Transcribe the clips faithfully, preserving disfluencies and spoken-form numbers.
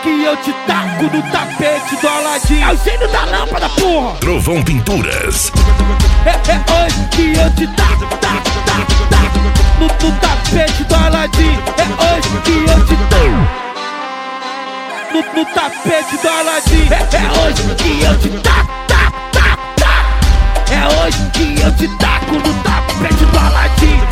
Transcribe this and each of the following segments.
que eu te taco no tapete do Aladim. É o gênio da lâmpada, porra. Trovão Pinturas. É, é hoje que eu te taco, taco, taco, taco no, no tapete do Aladim. É hoje que eu te taco no, no tapete do Aladim. É, é hoje que eu te taco, taco, taco, taco. É hoje que eu te taco no tapete do Aladim.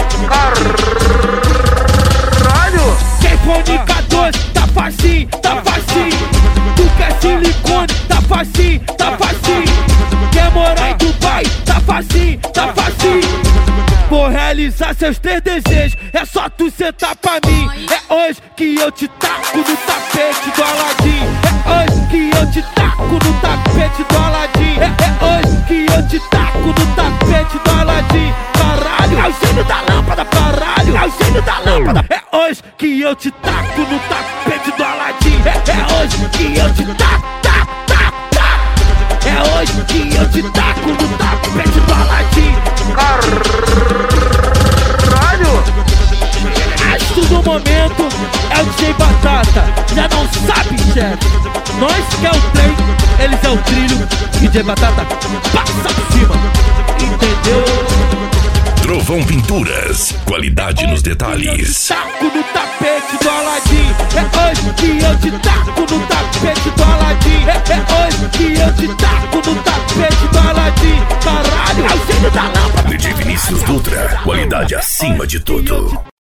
Caralho! Quem for Nica dois, tá facinho, tá facinho. Tu quer silicone, tá facinho, tá facinho. Quer morar em Dubai, tá facinho, tá facinho. Vou realizar seus três desejos, é só tu sentar pra mim. É hoje que eu te taco no tapete do Aladim. É hoje que eu te taco no tapete do Aladim. É, é hoje que eu te taco no tapete do Aladim. Caralho, é o gênio da lâmpada, caralho, é o gênio da lâmpada. É hoje que eu te taco no tapete do Aladim. É, é hoje que eu te taco, taco, taco, taco. É hoje que eu te taco no tapete do Aladim. Caralho! Astro do momento é o D J Batata. Já não sabe, chefe. Nós que é o trem, eles é o trilho. E D J Batata passa por cima. Entendeu? Trovão Pinturas. Qualidade nos detalhes. Taco no tapete do Aladim. É hoje que eu te taco no tapete do Aladim. É, é hoje que eu te taco no tapete do Aladim. Caralho, é o gênio da lâmpada. D J Vinícius Dutra. Qualidade acima de tudo.